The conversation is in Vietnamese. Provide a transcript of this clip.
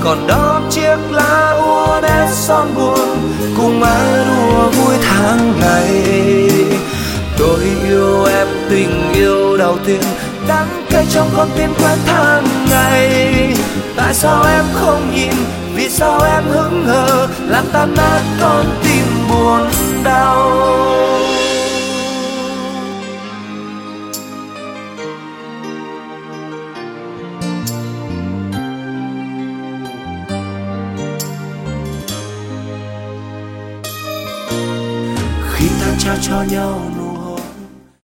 còn đó chiếc lá úa nét son buồn cùng ai đùa vui tháng ngày. Tôi yêu em tình yêu đầu tiên, đắng cay trong con tim quét tháng ngày. Tại sao em không nhìn, vì sao em hững hờ, làm tan nát con tim buồn đau. Khi ta trao cho nhau